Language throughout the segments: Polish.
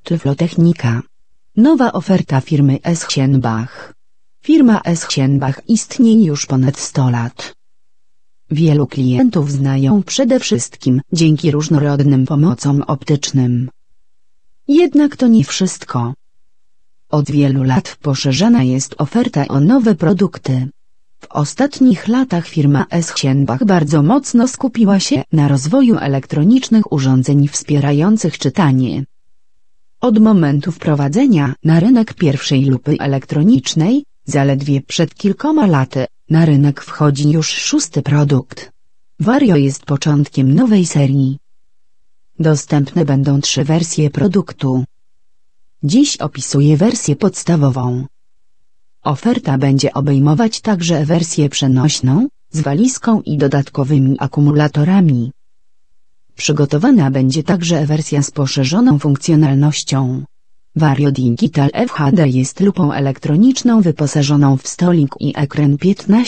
Tyflotechnika. Nowa oferta firmy Eschenbach. Firma Eschenbach istnieje już ponad 100 lat. Wielu klientów znają przede wszystkim dzięki różnorodnym pomocom optycznym. Jednak to nie wszystko. Od wielu lat poszerzana jest oferta o nowe produkty. W ostatnich latach firma Eschenbach bardzo mocno skupiła się na rozwoju elektronicznych urządzeń wspierających czytanie. Od momentu wprowadzenia na rynek pierwszej lupy elektronicznej, zaledwie przed kilkoma laty, na rynek wchodzi już 6. produkt. Vario jest początkiem nowej serii. Dostępne będą 3 wersje produktu. Dziś opisuję wersję podstawową. Oferta będzie obejmować także wersję przenośną, z walizką i dodatkowymi akumulatorami. Przygotowana będzie także wersja z poszerzoną funkcjonalnością. Vario Digital FHD jest lupą elektroniczną wyposażoną w stolik i ekran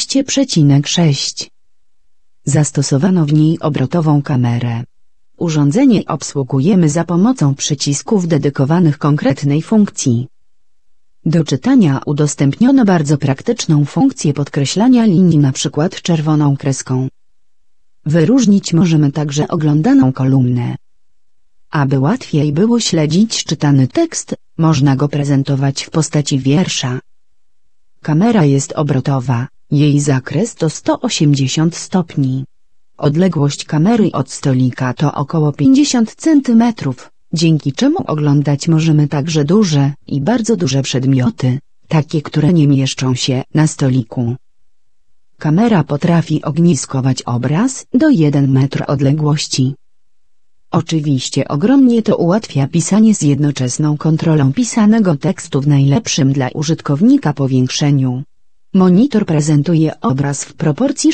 15,6. Zastosowano w niej obrotową kamerę. Urządzenie obsługujemy za pomocą przycisków dedykowanych konkretnej funkcji. Do czytania udostępniono bardzo praktyczną funkcję podkreślania linii np. czerwoną kreską. Wyróżnić możemy także oglądaną kolumnę. Aby łatwiej było śledzić czytany tekst, można go prezentować w postaci wiersza. Kamera jest obrotowa, jej zakres to 180 stopni. Odległość kamery od stolika to około 50 cm, dzięki czemu oglądać możemy także duże i bardzo duże przedmioty, takie które nie mieszczą się na stoliku. Kamera potrafi ogniskować obraz do 1 metr odległości. Oczywiście ogromnie to ułatwia pisanie z jednoczesną kontrolą pisanego tekstu w najlepszym dla użytkownika powiększeniu. Monitor prezentuje obraz w proporcji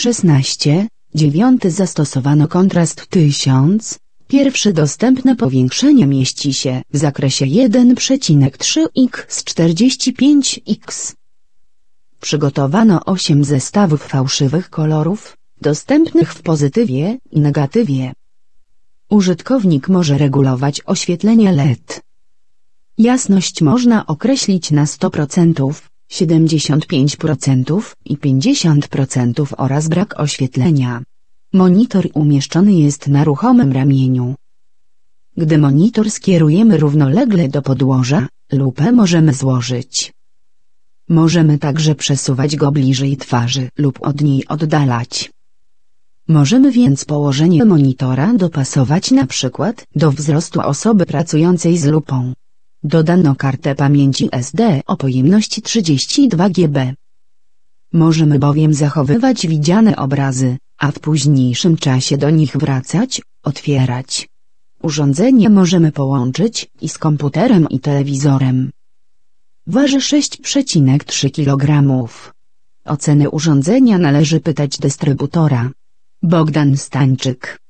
16:9. Zastosowano kontrast 1000. Pierwsze dostępne powiększenie mieści się w zakresie 1,3x45x. Przygotowano 8 zestawów fałszywych kolorów, dostępnych w pozytywie i negatywie. Użytkownik może regulować oświetlenie LED. Jasność można określić na 100%, 75% i 50% oraz brak oświetlenia. Monitor umieszczony jest na ruchomym ramieniu. Gdy monitor skierujemy równolegle do podłoża, lupę możemy złożyć. Możemy także przesuwać go bliżej twarzy lub od niej oddalać. Możemy więc położenie monitora dopasować np. do wzrostu osoby pracującej z lupą. Dodano kartę pamięci SD o pojemności 32 GB. Możemy bowiem zachowywać widziane obrazy, a w późniejszym czasie do nich wracać, otwierać. Urządzenie możemy połączyć i z komputerem i telewizorem. Waży 6,3 kg. O cenę urządzenia należy pytać dystrybutora. Bogdan Stańczyk.